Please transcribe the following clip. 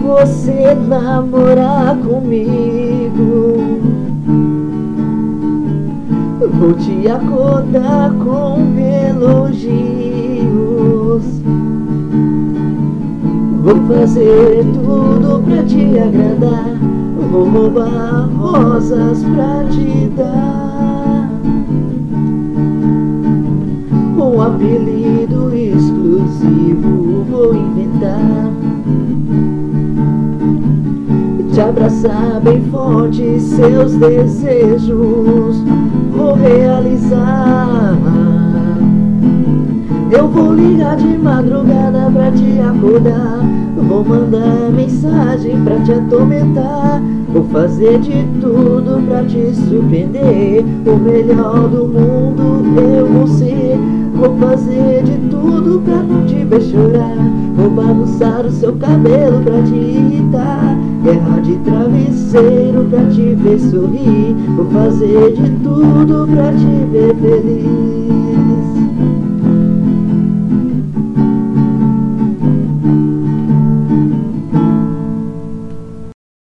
você namorar comigo. Vou te acordar com elogios, vou fazer tudo pra te agradar, vou roubar rosas pra te dar. Um apelido exclusivo vou inventar, te abraçar bem forte, seus desejos vou realizar. Eu vou ligar de madrugada pra te acordar, vou mandar mensagem pra te atormentar, vou fazer de tudo pra te surpreender. O melhor do mundo eu vou ser, vou fazer de tudo pra não te ver chorar, vou bagunçar o seu cabelo pra te irritar, guerra de travesseiro pra te ver sorrir, vou fazer de tudo pra te ver feliz.